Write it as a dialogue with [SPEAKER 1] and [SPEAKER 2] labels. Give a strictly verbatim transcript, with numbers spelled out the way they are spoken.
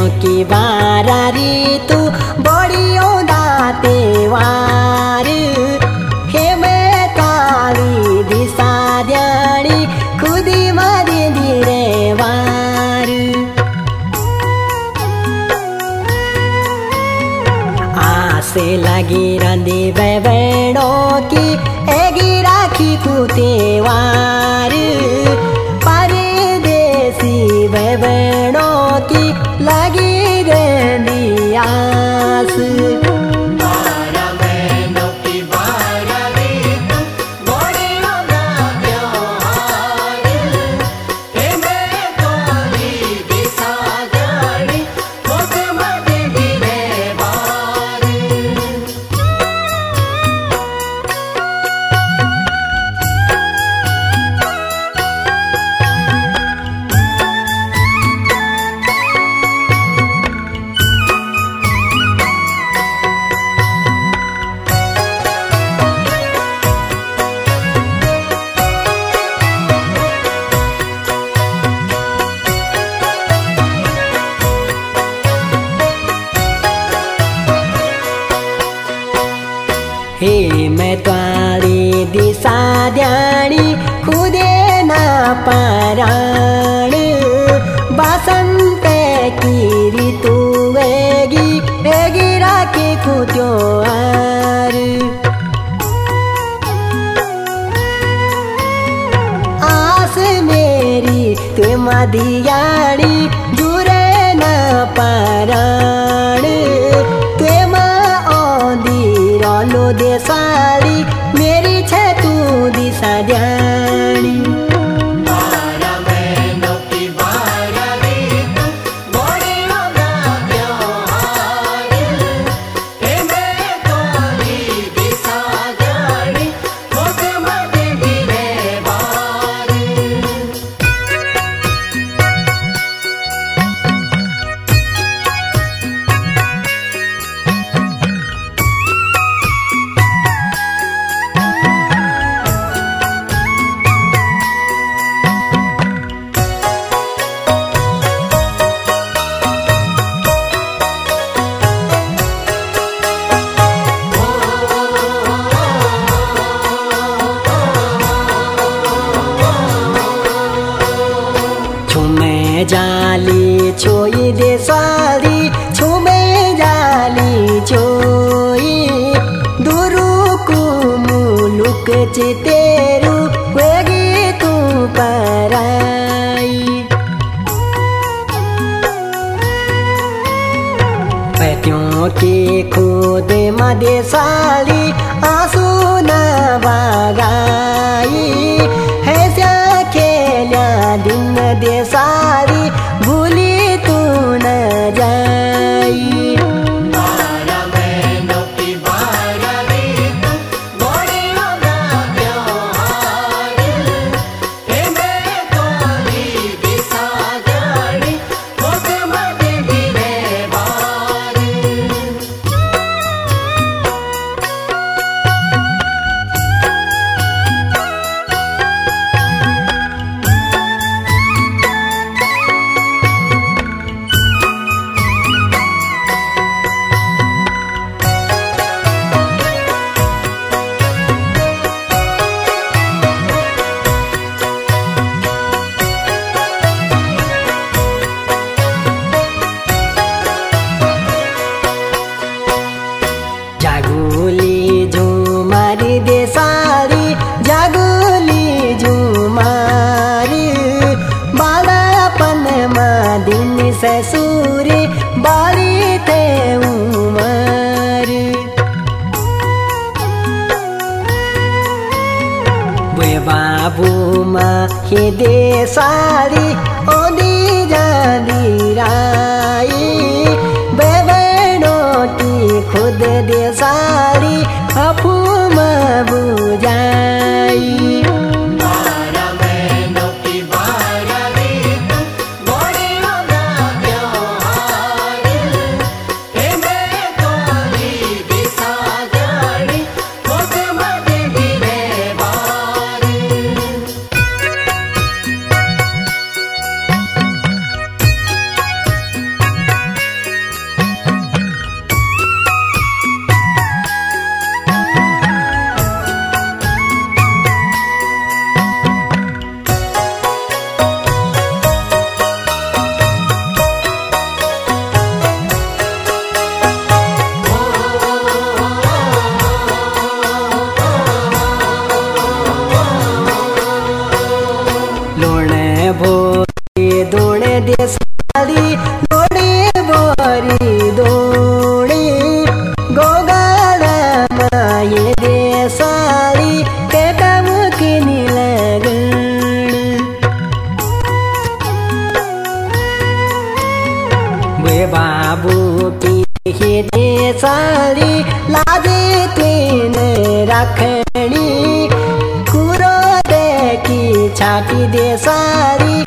[SPEAKER 1] कि बारा ऋतु बढियो दातेवार हेमे काली दिशा ध्यानी खुदी मरी दिरे वार आसे लगी रंदी बेबेड़ो की एगी राखी कुतेवार परदेसी बेबेड़ो की लगी रंदी आस हे मैं त्वारी दिशा ध्यानी खुदे ना पाराण बसंत की ऋतु वेगी वेगी राखी खुद्यो आर आस मेरी ते मदियाणी जुरे ना पाराण लो देसाली मेरी छे तू दिशा ध्यानी जाली छोई दे साली छुमे जाली छोई दुरु को मुलुक चितेरु वेगी तू पराई पैत्यों के खुद मदे साली आंसू न बगाई है स्या खेल्या दिन दे साली भूली तू न जाई ससुरे बाली थे उमर वे बाबू माँ के दे सारी ओदी जादी राई बेबेड़ों की खुद दे सारी अफू माँ बुझाई दोणे देसाली लोडे बोरी दोणे गोगाळामा ये देसाली केटा मुखिनी लगन वे बाबू की हे देसाली लाजे तीन राखणी कुरो देखी छाटी देसाली